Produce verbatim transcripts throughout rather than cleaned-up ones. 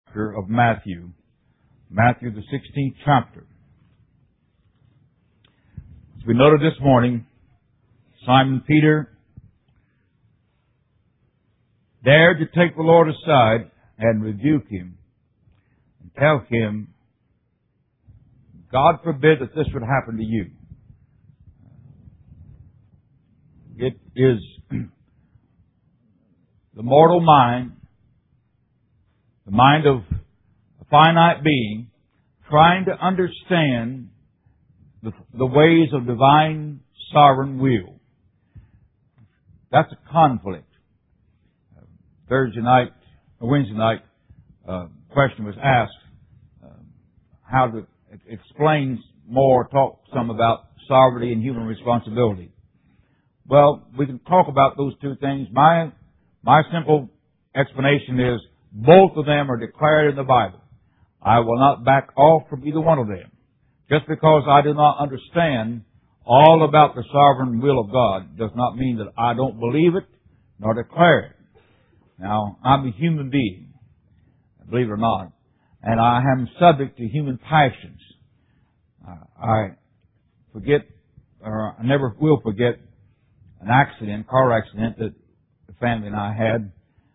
Of Matthew, Matthew the sixteenth chapter. As we noted this morning, Simon Peter dared to take the Lord aside and rebuke Him and tell Him, God forbid that this would happen to you. It is the mortal mind, the mind of a finite being, trying to understand the, the ways of divine sovereign will. That's a conflict. Uh, Thursday night, or Wednesday night, uh, question was asked uh, how to explain more, talk some about sovereignty and human responsibility. Well, we can talk about those two things. My my simple explanation is, both of them are declared in the Bible. I will not back off from either one of them. Just because I do not understand all about the sovereign will of God does not mean that I don't believe it nor declare it. Now, I'm a human being, believe it or not, and I am subject to human passions. I forget, or I never will forget, an accident, car accident that the family and I had.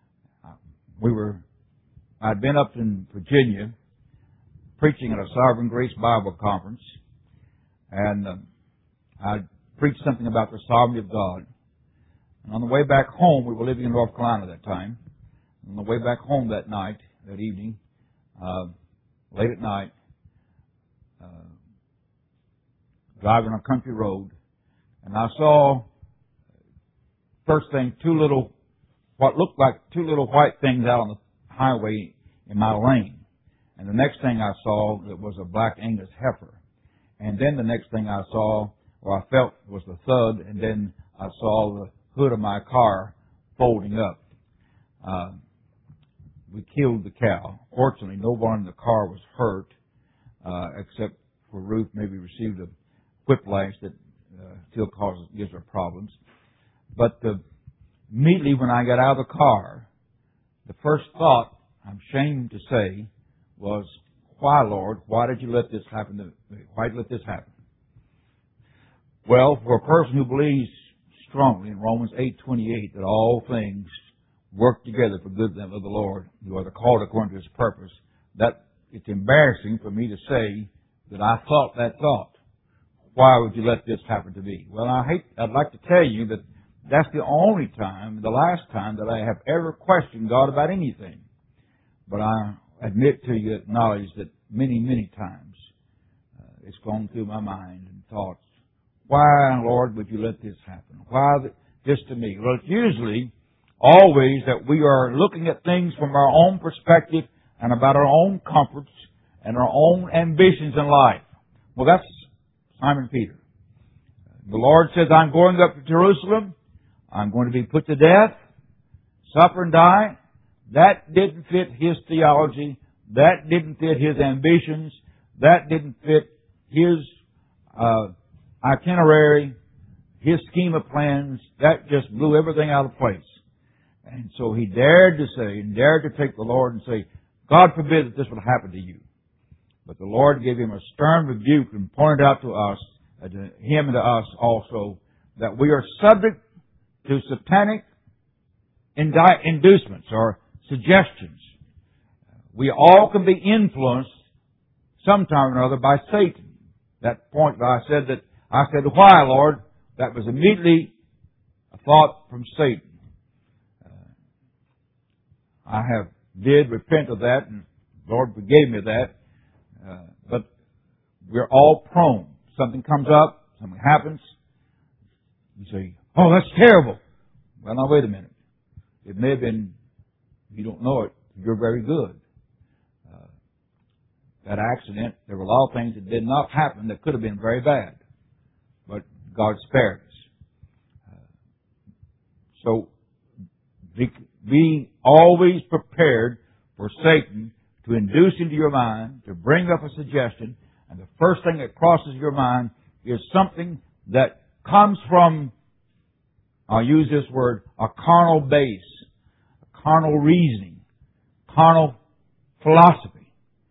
We were I'd been up in Virginia preaching at a Sovereign Grace Bible Conference, and uh, I preached something about the sovereignty of God. And on the way back home, we were living in North Carolina at that time. On the way back home that night, that evening, uh, late at night, uh, driving on a country road, and I saw, first thing, two little, what looked like two little white things out on the highway in my lane. And the next thing I saw, it was a black Angus heifer. And then the next thing I saw, or I felt, was the thud, and then I saw the hood of my car folding up. Uh, we killed the cow. Fortunately, no one in the car was hurt, uh, except for Ruth maybe received a whiplash that uh, still causes, gives her problems. But uh, immediately when I got out of the car, the first thought, I'm ashamed to say, was, why, Lord, why did you let this happen to me? Why did you let this happen? Well, for a person who believes strongly in Romans eight twenty-eight that all things work together for good of the Lord, who are called according to His purpose, that it's embarrassing for me to say that I thought that thought. Why would you let this happen to me? Well, I hate, I'd like to tell you that that's the only time, the last time, that I have ever questioned God about anything. But I admit to you, acknowledge that many, many times uh, it's gone through my mind and thoughts, why, Lord, would you let this happen? Why this to me? Well, it's usually always that we are looking at things from our own perspective and about our own comforts and our own ambitions in life. Well, that's Simon Peter. The Lord says, I'm going up to Jerusalem. I'm going to be put to death, suffer and die. That didn't fit his theology. That didn't fit his ambitions. That didn't fit his uh, itinerary, his scheme of plans. That just blew everything out of place. And so he dared to say, and dared to take the Lord and say, God forbid that this would happen to you. But the Lord gave him a stern rebuke and pointed out to us, uh, to him and to us also, that we are subject to satanic indi- inducements or suggestions. We all can be influenced sometime or another by Satan. That point that I said that, I said, why, Lord? That was immediately a thought from Satan. Uh, I have did repent of that, and the Lord forgave me that. Uh, but we're all prone. Something comes up, something happens. You say, oh, that's terrible. Well, now, wait a minute. It may have been, you don't know it, you're very good. Uh, that accident, there were a lot of things that did not happen that could have been very bad. But God spared us. Uh, so, be, be always prepared for Satan to induce into your mind, to bring up a suggestion, and the first thing that crosses your mind is something that comes from, I'll use this word, a carnal base, a carnal reasoning, carnal philosophy.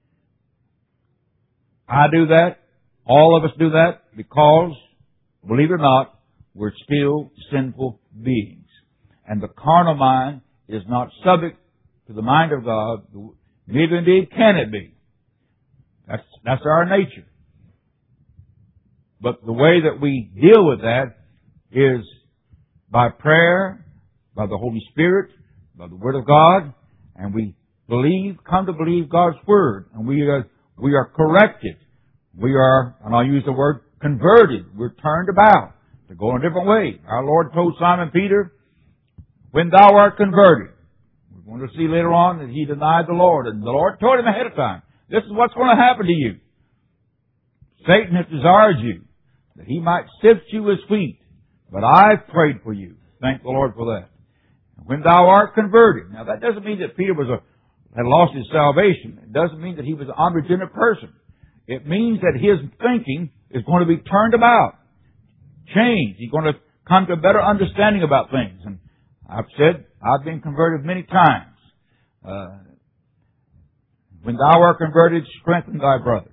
I do that. All of us do that because, believe it or not, we're still sinful beings. And the carnal mind is not subject to the mind of God. Neither indeed can it be. That's, that's our nature. But the way that we deal with that is by prayer, by the Holy Spirit, by the Word of God, and we believe, come to believe God's Word, and we are, we are corrected. We are, and I'll use the word, converted. We're turned about to go in a different way. Our Lord told Simon Peter, when thou art converted, we're going to see later on that he denied the Lord, and the Lord told him ahead of time, this is what's going to happen to you. Satan has desired you, that he might sift you as wheat, but I've prayed for you. Thank the Lord for that. When thou art converted. Now that doesn't mean that Peter was a, had lost his salvation. It doesn't mean that he was an unregenerate person. It means that his thinking is going to be turned about, changed. He's going to come to a better understanding about things. And I've said, I've been converted many times. Uh, when thou art converted, strengthen thy brother.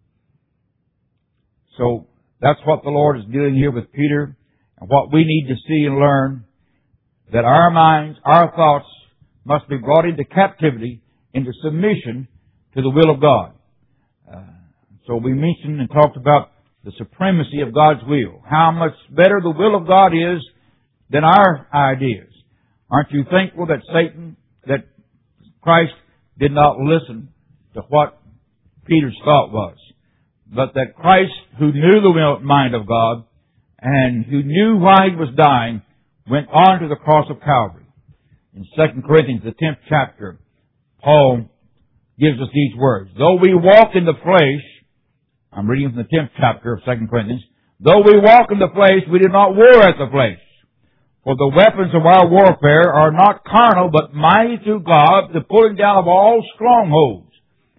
So that's what the Lord is doing here with Peter, and what we need to see and learn, that our minds, our thoughts must be brought into captivity, into submission to the will of God. Uh, so we mentioned and talked about the supremacy of God's will. How much better the will of God is than our ideas. Aren't you thankful that Satan, that Christ did not listen to what Peter's thought was, but that Christ, who knew the mind of God and who knew why He was dying, went on to the cross of Calvary. In Second Corinthians, the tenth chapter, Paul gives us these words. Though we walk in the flesh, I'm reading from the tenth chapter of Second Corinthians, though we walk in the flesh, we do not war at the flesh. For the weapons of our warfare are not carnal, but mighty through God, the pulling down of all strongholds,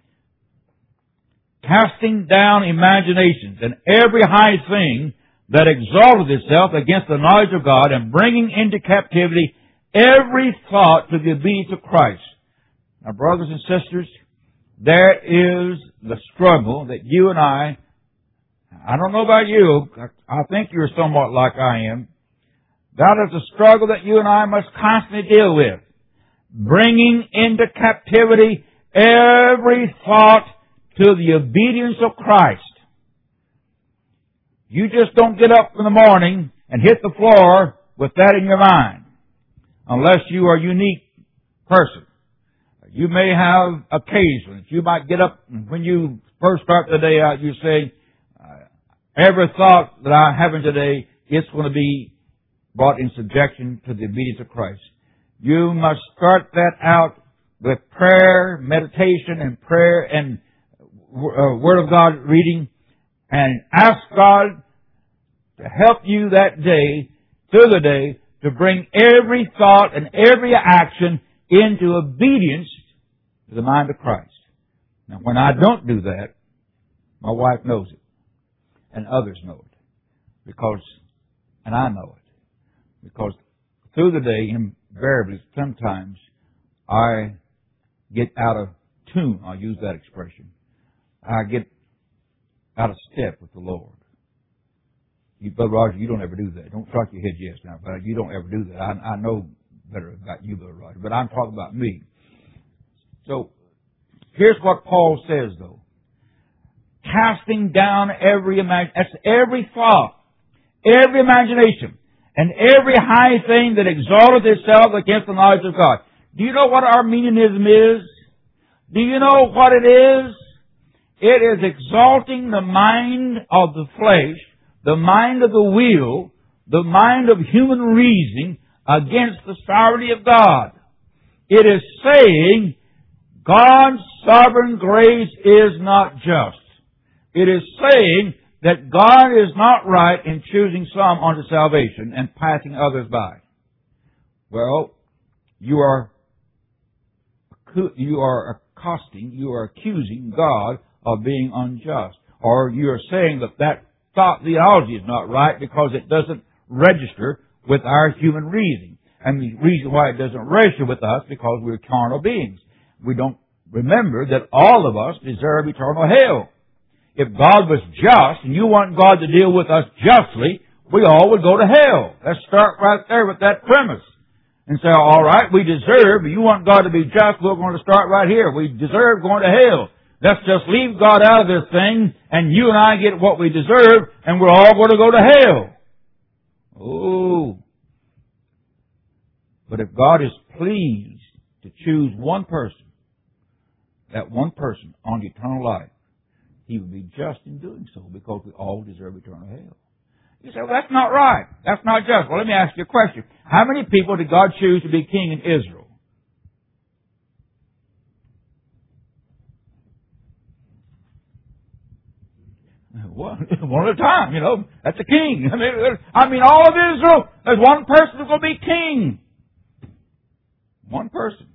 casting down imaginations and every high thing that exalted itself against the knowledge of God, and bringing into captivity every thought to the obedience of Christ. Now, brothers and sisters, there is the struggle that you and I, I don't know about you, I think you're somewhat like I am. That is a struggle that you and I must constantly deal with. Bringing into captivity every thought to the obedience of Christ. You just don't get up in the morning and hit the floor with that in your mind, unless you are a unique person. You may have occasions. You might get up, and when you first start the day out, you say, every thought that I have in today, it's going to be brought in subjection to the obedience of Christ. You must start that out with prayer, meditation, and prayer, and uh, Word of God reading, and ask God to help you that day, through the day, to bring every thought and every action into obedience to the mind of Christ. Now, when I don't do that, my wife knows it, and others know it, because, and I know it, because through the day, invariably, sometimes I get out of tune. I'll use that expression. I get out of step with the Lord. You, Brother Roger, you don't ever do that. Don't shock your head yes now, but you don't ever do that. I, I know better about you, Brother Roger, but I'm talking about me. So, here's what Paul says, though. Casting down every imagination, that's every thought, every imagination, and every high thing that exalteth itself against the knowledge of God. Do you know what Arminianism is? Do you know what it is? It is exalting the mind of the flesh, the mind of the will, the mind of human reasoning against the sovereignty of God. It is saying God's sovereign grace is not just. It is saying that God is not right in choosing some unto salvation and passing others by. Well, you are you are accosting, you are accusing God of being unjust. Or you are saying that that thought theology is not right because it doesn't register with our human reasoning. And the reason why it doesn't register with us because we're carnal beings. We don't remember that all of us deserve eternal hell. If God was just and you want God to deal with us justly, we all would go to hell. Let's start right there with that premise. And say, all right, we deserve, if you want God to be just, we're going to start right here. We deserve going to hell. Let's just leave God out of this thing, and you and I get what we deserve, and we're all going to go to hell. Oh. But if God is pleased to choose one person, that one person on eternal life, He would be just in doing so, because we all deserve eternal hell. You say, well, that's not right. That's not just. Well, let me ask you a question. How many people did God choose to be king in Israel? One, one at a time, you know. That's a king. I mean, I mean, all of Israel, there's one person who's going to be king. One person.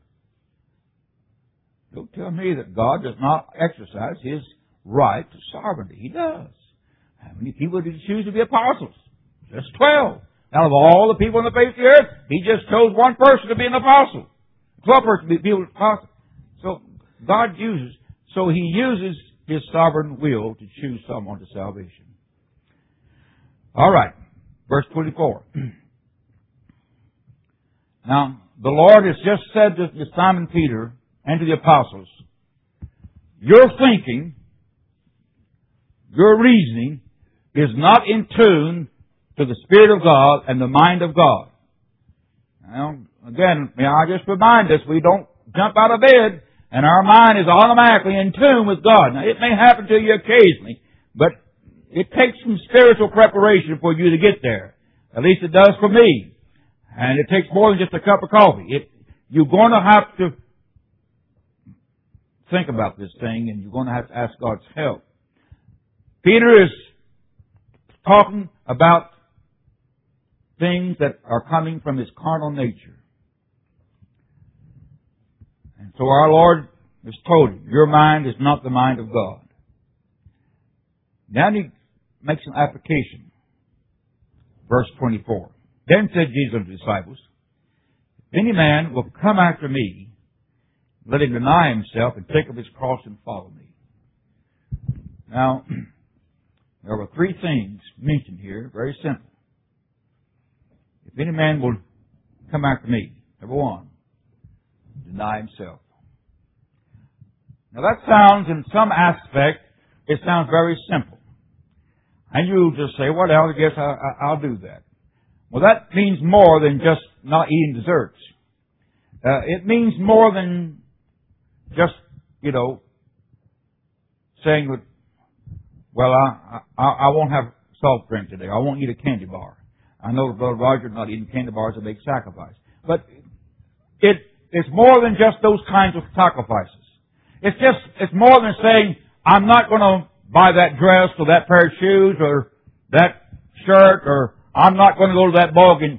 Don't tell me that God does not exercise His right to sovereignty. He does. How many people did He choose to be apostles? Just twelve. Out of all the people on the face of the earth, He just chose one person to be an apostle. Twelve persons to be an apostle. So God uses, so He uses His sovereign will to choose someone to salvation. All right. Verse twenty-four. Now, the Lord has just said to Simon Peter and to the apostles, your thinking, your reasoning, is not in tune to the Spirit of God and the mind of God. Now, again, may I just remind us, we don't jump out of bed and our mind is automatically in tune with God. Now, it may happen to you occasionally, but it takes some spiritual preparation for you to get there. At least it does for me. And it takes more than just a cup of coffee. It, you're going to have to think about this thing, and you're going to have to ask God's help. Peter is talking about things that are coming from his carnal nature. And so our Lord has told him, your mind is not the mind of God. Now he makes an application. Verse twenty-four. Then said Jesus unto the disciples, if any man will come after me, let him deny himself and take up his cross and follow me. Now, there were three things mentioned here, very simple. If any man will come after me, number one, deny himself. Now that sounds, in some aspect, it sounds very simple. And you'll just say, well, I guess I, I, I'll do that. Well, that means more than just not eating desserts. Uh, it means more than just, you know, saying, well, I, I, I won't have soft drink today. I won't eat a candy bar. I know Brother Roger not eating candy bars is a big sacrifice. But it, it's more than just those kinds of sacrifices. It's just, it's more than saying, I'm not going to buy that dress or that pair of shoes or that shirt, or I'm not going to go to that ball game.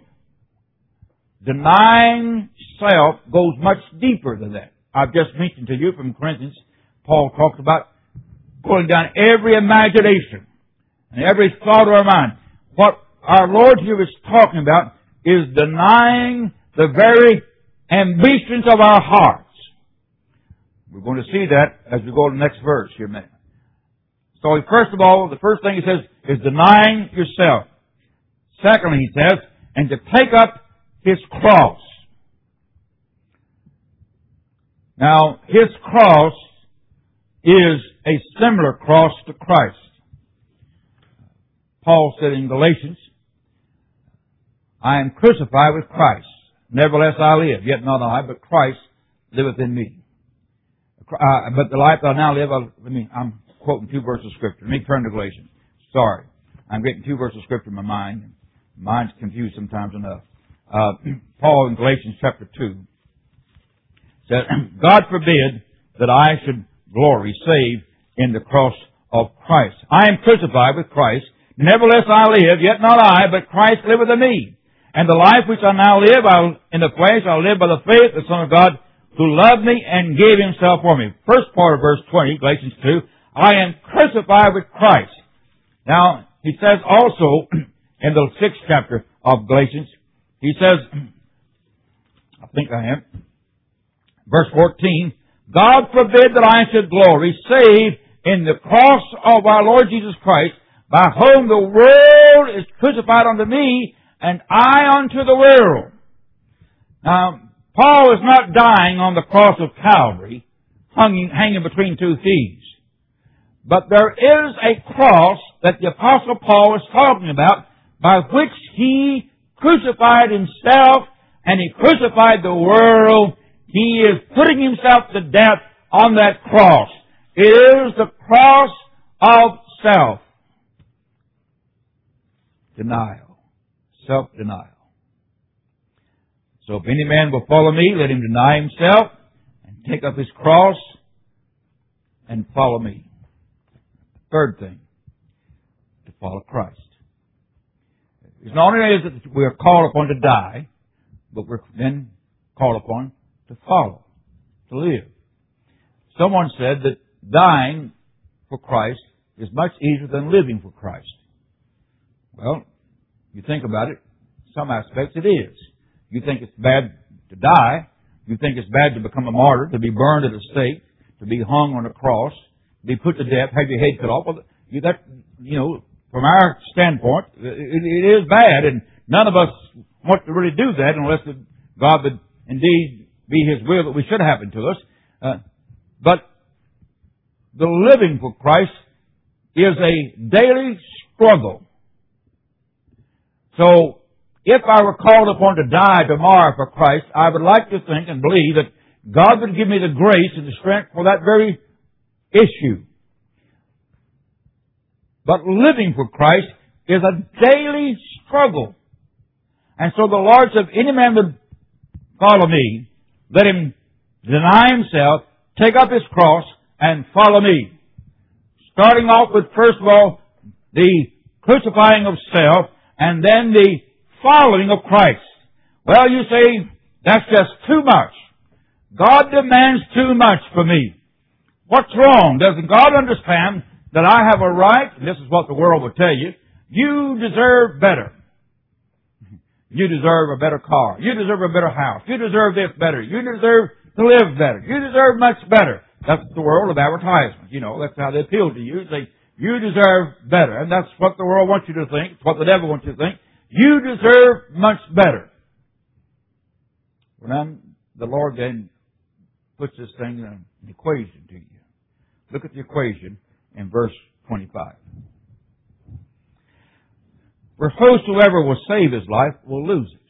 Denying self goes much deeper than that. I've just mentioned to you from Corinthians, Paul talks about pulling down every imagination and every thought of our mind. What our Lord here is talking about is denying the very ambitions of our hearts. We're going to see that as we go to the next verse here, man. So first of all, the first thing he says is denying yourself. Secondly, he says, and to take up his cross. Now, his cross is a similar cross to Christ. Paul said in Galatians, I am crucified with Christ. Nevertheless I live, yet not I, but Christ liveth in me. Uh, but the life that I now live, I, let me, I'm quoting two verses of Scripture. Let me turn to Galatians. Sorry. I'm getting two verses of Scripture in my mind. Mine's confused sometimes enough. Uh, Paul in Galatians chapter two said, God forbid that I should glory save in the cross of Christ. I am crucified with Christ. Nevertheless I live, yet not I, but Christ liveth in me. And the life which I now live I'll, in the flesh, I live by the faith of the Son of God, who loved me and gave himself for me. First part of verse twenty, Galatians two, I am crucified with Christ. Now, he says also in the sixth chapter of Galatians, he says, I think I am, verse fourteen, God forbid that I should glory, save in the cross of our Lord Jesus Christ, by whom the world is crucified unto me, and I unto the world. Now, Paul is not dying on the cross of Calvary, hanging, hanging between two thieves. But there is a cross that the Apostle Paul is talking about, by which he crucified himself and he crucified the world. He is putting himself to death on that cross. It is the cross of self. Denial. Self-denial. So if any man will follow me, let him deny himself and take up his cross and follow me. Third thing, to follow Christ. It's not only that we are called upon to die, but we're then called upon to follow, to live. Someone said that dying for Christ is much easier than living for Christ. Well, you think about it, in some aspects it is. You think it's bad to die. You think it's bad to become a martyr, to be burned at a stake, to be hung on a cross, to be put to death, have your head cut off. Well, you, that, you know, from our standpoint, it, it is bad, and none of us want to really do that unless God would indeed be His will that we should happen to us. Uh, but the living for Christ is a daily struggle. So, if I were called upon to die tomorrow for Christ, I would like to think and believe that God would give me the grace and the strength for that very issue. But living for Christ is a daily struggle. And so the Lord said, if any man would follow me, let him deny himself, take up his cross, and follow me. Starting off with, first of all, the crucifying of self, and then the following of Christ. Well, you say, that's just too much. God demands too much for me. What's wrong? Doesn't God understand that I have a right, and this is what the world will tell you, you deserve better. You deserve a better car. You deserve a better house. You deserve this better. You deserve to live better. You deserve much better. That's the world of advertisement. You know, that's how they appeal to you. They say, you deserve better. And that's what the world wants you to think. It's what the devil wants you to think. You deserve much better. Well, then, the Lord then puts this thing in an equation to you. Look at the equation in verse twenty-five. For whosoever will save his life will lose it.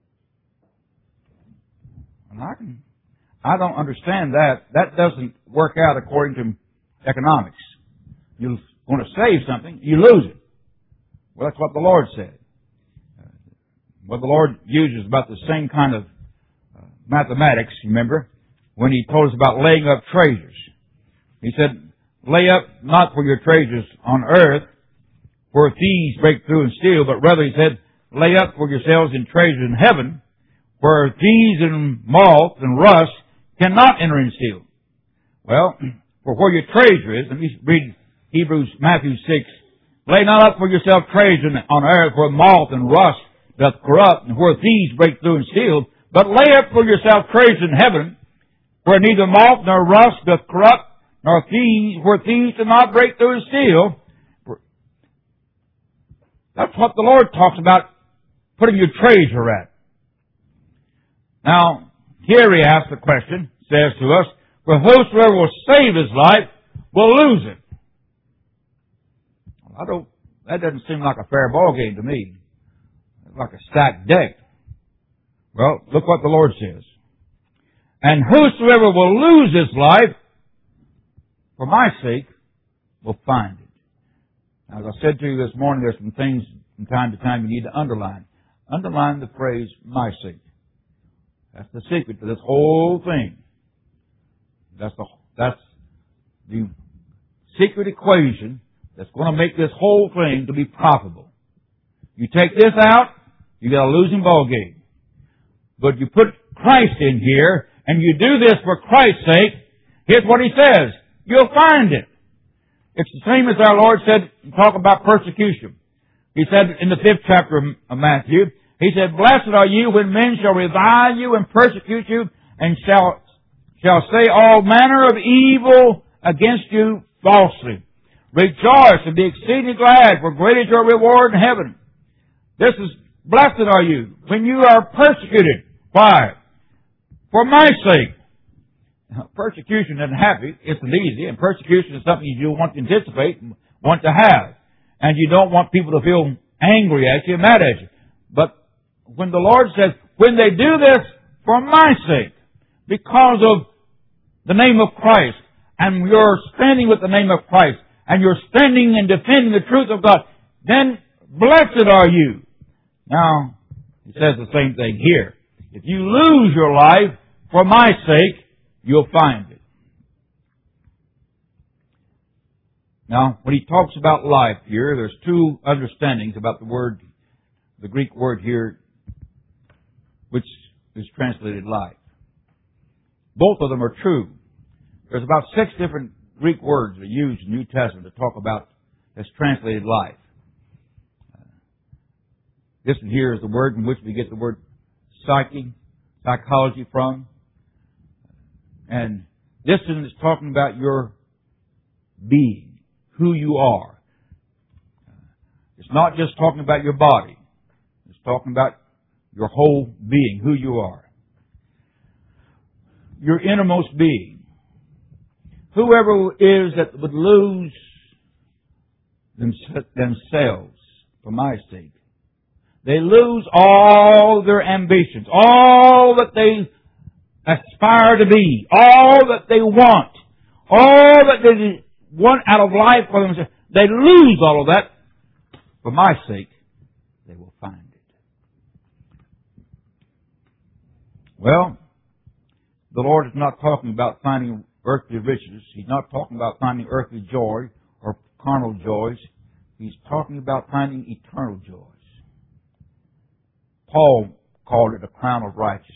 And I can, I don't understand that. That doesn't work out according to economics. You want to save something, you lose it. Well, that's what the Lord said. Well, the Lord uses about the same kind of uh, mathematics, remember, when He told us about laying up treasures. He said, lay up not for your treasures on earth, where thieves break through and steal, but rather, He said, lay up for yourselves in treasures in heaven, where thieves and moth and rust cannot enter and steal. Well, for where your treasure is, let me read Hebrews, Matthew six, lay not up for yourself treasure on earth, where moth and rust doth corrupt, and where thieves break through and steal, but lay up for yourself treasure in heaven, where neither moth nor rust doth corrupt, nor thieves, where thieves do not break through and steal. That's what the Lord talks about putting your treasure at. Now, here He asks the question, says to us, for whosoever will save his life will lose it. I don't, that doesn't seem like a fair ball game to me. It's like a stacked deck. Well, look what the Lord says. And whosoever will lose his life, for my sake, will find it. Now, as I said to you this morning, there's some things from time to time you need to underline. Underline the phrase, my sake. That's the secret to this whole thing. That's the, that's the secret equation that's going to make this whole thing to be profitable. You take this out, you got a losing ball game. But you put Christ in here, and you do this for Christ's sake, here's what He says. You'll find it. It's the same as our Lord said, talk about persecution. He said in the fifth chapter of Matthew, He said, blessed are you when men shall revile you and persecute you and shall shall say all manner of evil against you falsely. Rejoice and be exceedingly glad, for great is your reward in heaven. This is, blessed are you when you are persecuted. Why? For my sake. Now, persecution isn't happy, isn't easy, and persecution is something you want to anticipate and want to have. And you don't want people to feel angry at you and mad at you. But when the Lord says, when they do this for my sake, because of the name of Christ, and you're standing with the name of Christ, and you're standing and defending the truth of God, then blessed are you. Now, he says the same thing here. If you lose your life for my sake, you'll find it. Now, when he talks about life here, there's two understandings about the word, the Greek word here, which is translated life. Both of them are true. There's about six different Greek words that are used in the New Testament to talk about that's translated life. This one here is the word in which we get the word psyche, psychology from. And this one is talking about your being, who you are. It's not just talking about your body. It's talking about your whole being, who you are. Your innermost being. Whoever is that would lose themselves for my sake, they lose all their ambitions, all that they aspire to be, all that they want, all that they want out of life for themselves. They lose all of that. For my sake, they will find it. Well, the Lord is not talking about finding earthly riches. He's not talking about finding earthly joy or carnal joys. He's talking about finding eternal joys. Paul called it a crown of righteousness.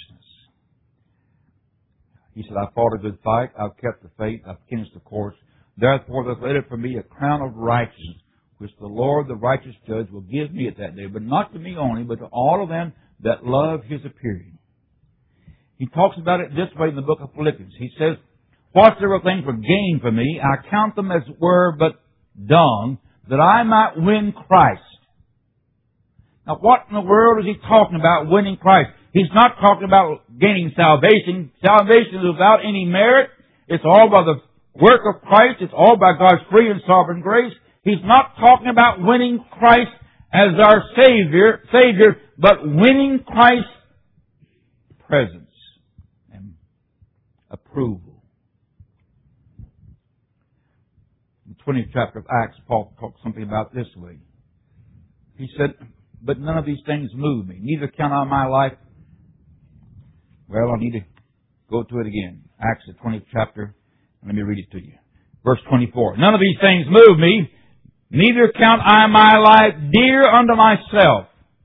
He said, I fought a good fight. I've kept the faith. I've finished the course. Therefore, there's laid up for me a crown of righteousness, which the Lord, the righteous judge, will give me at that day. But not to me only, but to all of them that love His appearing. He talks about it this way in the book of Philippians. He says, whatsoever things were gain for me, I count them as were but dung, that I might win Christ. Now, what in the world is he talking about, winning Christ? He's not talking about gaining salvation. Salvation is without any merit. It's all by the work of Christ. It's all by God's free and sovereign grace. He's not talking about winning Christ as our Savior, Savior, but winning Christ's presence and approval. In the twentieth chapter of Acts, Paul talks something about this way. He said, but none of these things move me. Neither count I my life. Well, I need to go to it again. Acts, the twentieth chapter. Let me read it to you. Verse twenty-four. None of these things move me. Neither count I my life dear unto myself.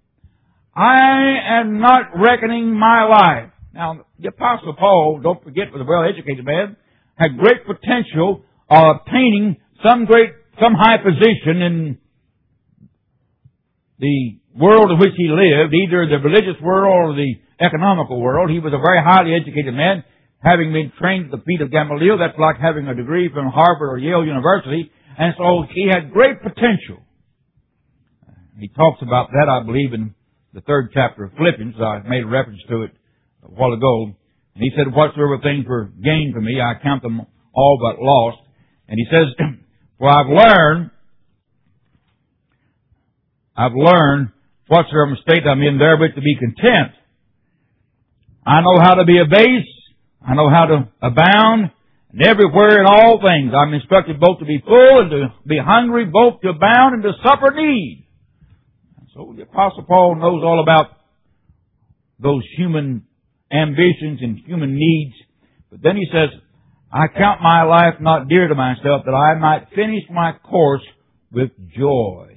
I am not reckoning my life. Now, the Apostle Paul, don't forget, was a well-educated man, had great potential of obtaining some great, some high position in the world in which he lived, either the religious world or the economical world. He was a very highly educated man, having been trained at the feet of Gamaliel. That's like having a degree from Harvard or Yale University. And so he had great potential. He talks about that, I believe, in the third chapter of Philippians. I made a reference to it a while ago. And he said, whatsoever things were gained for me, I count them all but lost. And he says, for I've learned, I've learned whatsoever state I'm in therewith to be content. I know how to be abased. I know how to abound. And everywhere in all things I'm instructed both to be full and to be hungry, both to abound and to suffer need. And so the Apostle Paul knows all about those human ambitions and human needs. But then he says, I count my life not dear to myself, that I might finish my course with joy.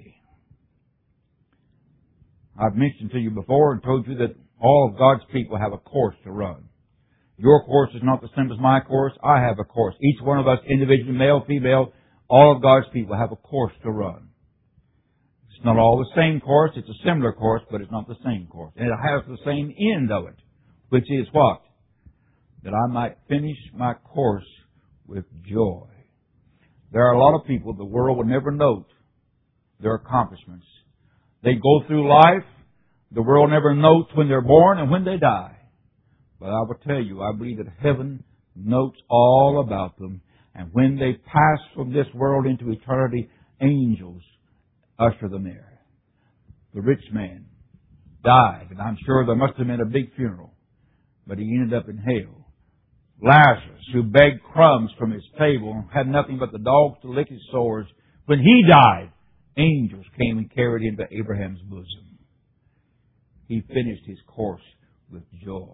I've mentioned to you before and told you that all of God's people have a course to run. Your course is not the same as my course. I have a course. Each one of us, individually, male, female, all of God's people have a course to run. It's not all the same course. It's a similar course, but it's not the same course. And it has the same end of it, which is what? that I might finish my course with joy. There are a lot of people the world will never note their accomplishments. They go through life, the world never notes when they're born and when they die. But I will tell you, I believe that heaven notes all about them. And when they pass from this world into eternity, angels usher them there. The rich man died, and I'm sure there must have been a big funeral, but he ended up in hell. Lazarus, who begged crumbs from his table, had nothing but the dogs to lick his sores. When he died, angels came and carried him to Abraham's bosom. He finished his course with joy.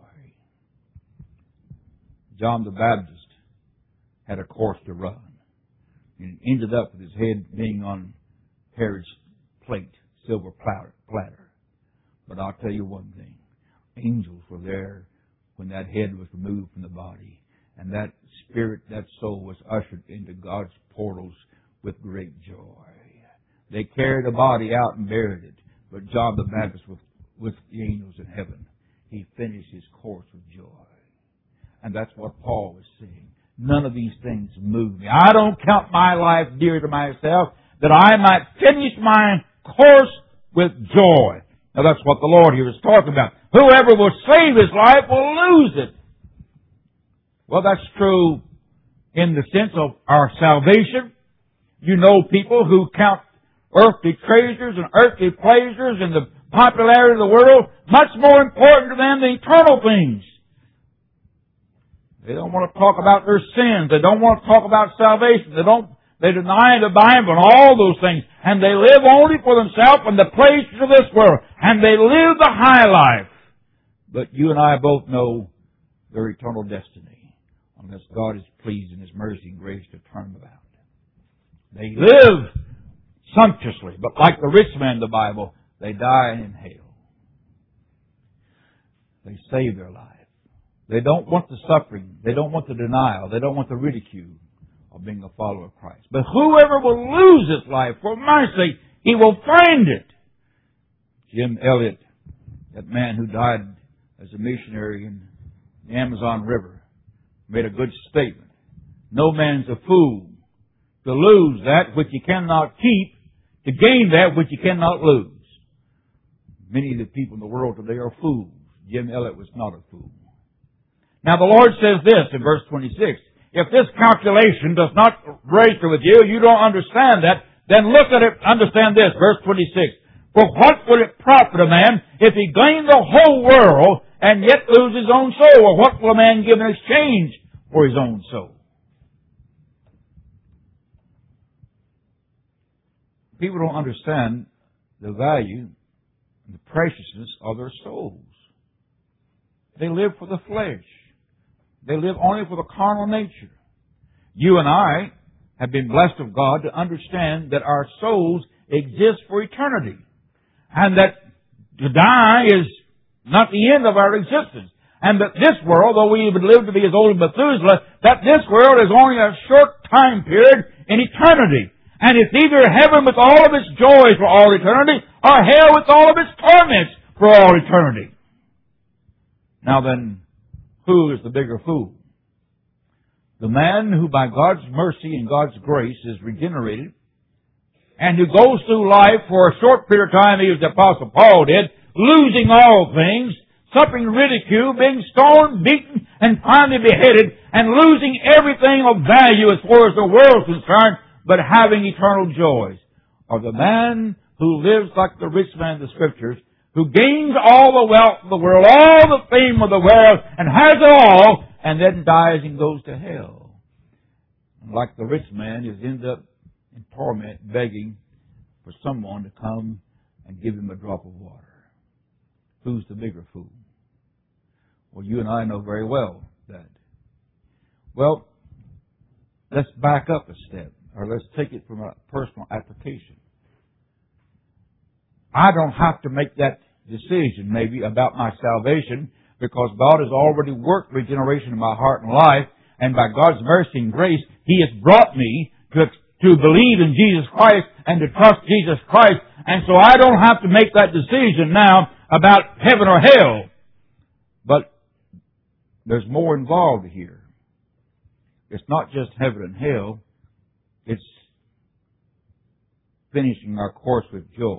John the Baptist had a course to run, and ended up with his head being on Herod's plate, silver platter. But I'll tell you one thing. Angels were there when that head was removed from the body. And that spirit, that soul was ushered into God's portals with great joy. They carried the body out and buried it. But John the Baptist was with the angels in heaven. He finished his course with joy. And that's what Paul was saying. None of these things move me. I don't count my life dear to myself, that I might finish my course with joy. Now that's what the Lord here is talking about. Whoever will save his life will lose it. Well, that's true in the sense of our salvation. You know people who count earthly treasures and earthly pleasures and the popularity of the world much more important to them than eternal things. They don't want to talk about their sins. They don't want to talk about salvation. They don't. They deny the Bible and all those things. And they live only for themselves and the pleasures of this world. And they live the high life. But you and I both know their eternal destiny, unless God is pleased in His mercy and grace to turn them about. They live sumptuously, but like the rich man in the Bible, they die in hell. They save their life. They don't want the suffering. They don't want the denial. They don't want the ridicule of being a follower of Christ. But whoever will lose his life for my sake, he will find it. Jim Elliot, that man who died as a missionary in the Amazon River, made a good statement. No man's a fool to lose that which he cannot keep, to gain that which he cannot lose. Many of the people in the world today are fools. Jim Elliot was not a fool. Now the Lord says this in verse twenty-six. If this calculation does not register with you, you don't understand that, then look at it, understand this, verse twenty-six. For what will it profit a man if he gain the whole world and yet lose his own soul? Or what will a man give in exchange for his own soul? People don't understand the value and the preciousness of their souls. They live for the flesh. They live only for the carnal nature. You and I have been blessed of God to understand that our souls exist for eternity. And that to die is not the end of our existence. And that this world, though we would live to be as old as Methuselah, that this world is only a short time period in eternity. And it's either heaven with all of its joys for all eternity, or hell with all of its torments for all eternity. Now then, who is the bigger fool? The man who by God's mercy and God's grace is regenerated and who goes through life for a short period of time, as the Apostle Paul did, losing all things, suffering ridicule, being stoned, beaten, and finally beheaded, and losing everything of value as far as the world is concerned, but having eternal joys. Or the man who lives like the rich man in the Scriptures, who gains all the wealth of the world, all the fame of the world, and has it all, and then dies and goes to hell. And like the rich man, is ended up in torment, begging for someone to come and give him a drop of water. Who's the bigger fool? Well, you and I know very well that. Well, let's back up a step, or let's take it from a personal application. I don't have to make that decision, maybe, about my salvation, because God has already worked regeneration in my heart and life, and by God's mercy and grace, He has brought me to, to believe in Jesus Christ and to trust Jesus Christ, and so I don't have to make that decision now about heaven or hell. But there's more involved here. It's not just heaven and hell. It's finishing our course with joy.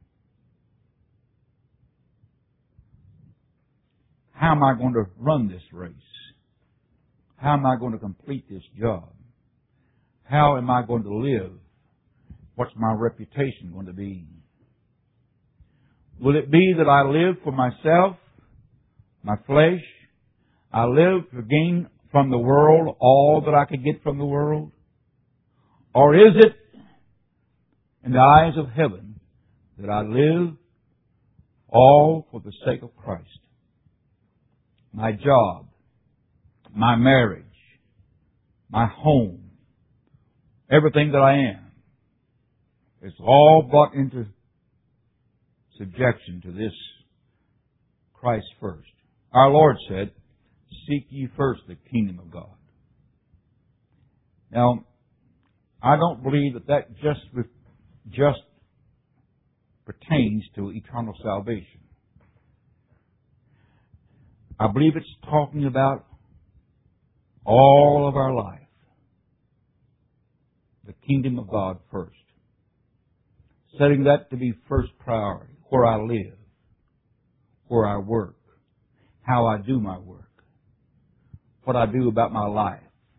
How am I going to run this race? How am I going to complete this job? How am I going to live? What's my reputation going to be? Will it be that I live for myself, my flesh? I live to gain from the world all that I could get from the world? Or is it, in the eyes of heaven, that I live all for the sake of Christ? My job, my marriage, my home, everything that I am, is all brought into subjection to this Christ first. Our Lord said, "Seek ye first the kingdom of God." Now, I don't believe that that just, just pertains to eternal salvation. I believe it's talking about all of our life. The kingdom of God first. Setting that to be first priority. Where I live. Where I work. How I do my work. What I do about my life.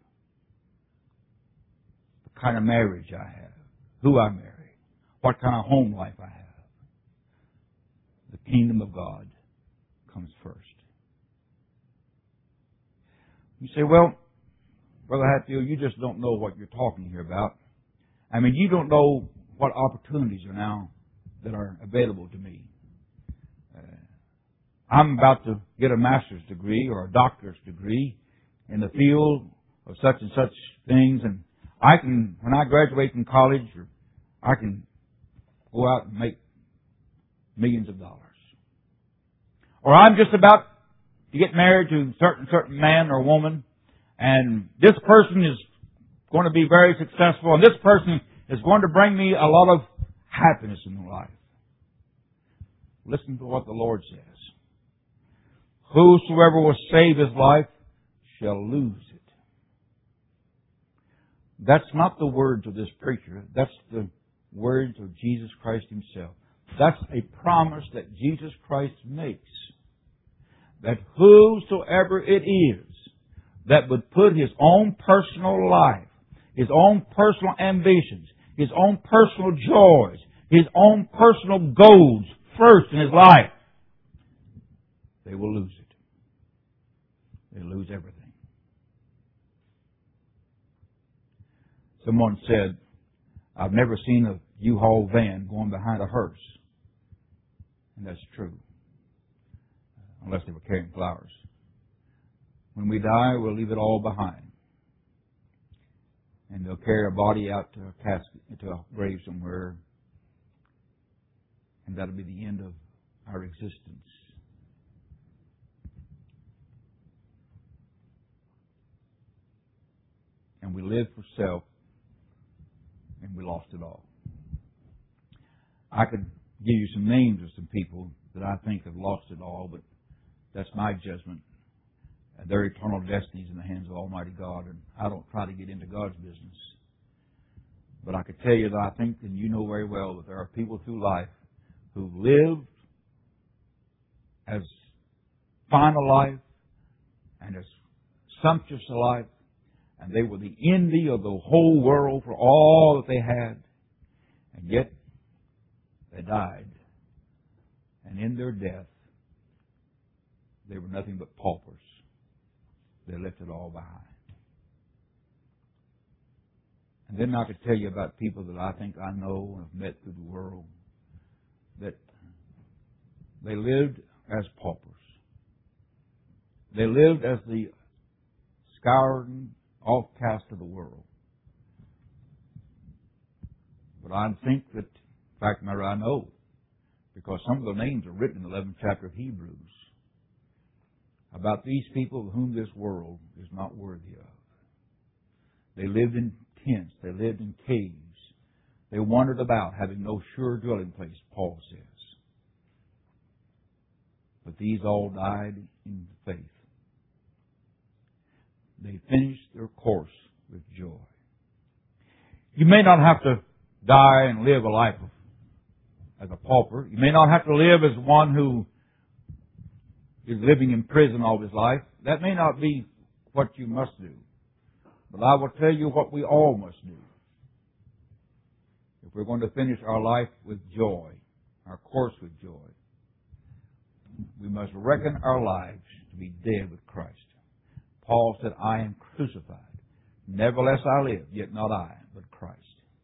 The kind of marriage I have. Who I marry. What kind of home life I have. The kingdom of God comes first. You say, well, Brother Hatfield, you just don't know what you're talking here about. I mean, you don't know what opportunities are now that are available to me. Uh, I'm about to get a master's degree or a doctorate degree in the field of such and such things, and I can, when I graduate from college, I can go out and make millions of dollars. Or I'm just about to get married to a certain, certain man or woman, and this person is going to be very successful, and this person is going to bring me a lot of happiness in life. Listen to what the Lord says. Whosoever will save his life shall lose it. That's not the words of this preacher. That's the words of Jesus Christ Himself. That's a promise that Jesus Christ makes. That whosoever it is that would put his own personal life, his own personal ambitions, his own personal joys, his own personal goals first in his life, they will lose it. They lose everything. Someone said, I've never seen a U-Haul van going behind a hearse. And that's true. Unless they were carrying flowers. When we die, we'll leave it all behind. And they'll carry our body out to a casket, to a grave somewhere. And that'll be the end of our existence. And we live for self, and we lost it all. I could give you some names of some people that I think have lost it all, but that's my judgment. Their eternal destiny is in the hands of Almighty God, and I don't try to get into God's business. But I could tell you that I think, and you know very well, that there are people through life who lived as fine a life and as sumptuous a life, and they were the envy of the whole world for all that they had, and yet they died. And in their death, they were nothing but paupers. They left it all behind. And then I could tell you about people that I think I know and have met through the world, that they lived as paupers. They lived as the scoured offcast of the world. But I think that, in fact, matter I know, because some of the names are written in the eleventh chapter of Hebrews, about these people of whom this world is not worthy of. They lived in tents. They lived in caves. They wandered about, having no sure dwelling place, Paul says. But these all died in faith. they finish their course with joy. You may not have to die and live a life of, as a pauper. You may not have to live as one who is living in prison all his life. That may not be what you must do. But I will tell you what we all must do. If we're going to finish our life with joy, our course with joy, we must reckon our lives to be dead with Christ. Paul said, I am crucified. Nevertheless I live, yet not I, but Christ.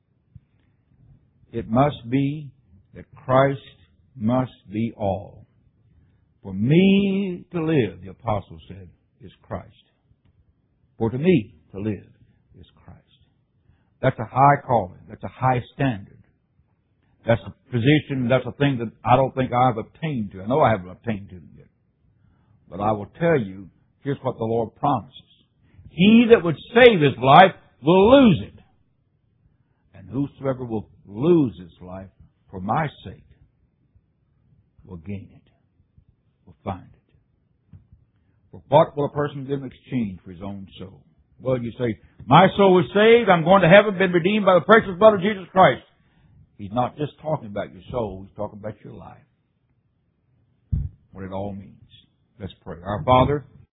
It must be that Christ must be all. For me to live, the apostle said, is Christ. For to me to live is Christ. That's a high calling. That's a high standard. That's a position, that's a thing that I don't think I've obtained to. I know I haven't obtained to yet. But I will tell you, here's what the Lord promises. He that would save his life will lose it. And whosoever will lose his life for my sake will gain it, will find it. For what will a person give in exchange for his own soul? Well, you say, my soul is saved, I'm going to heaven, been redeemed by the precious blood of Jesus Christ. He's not just talking about your soul, he's talking about your life. What it all means. Let's pray. Our Father,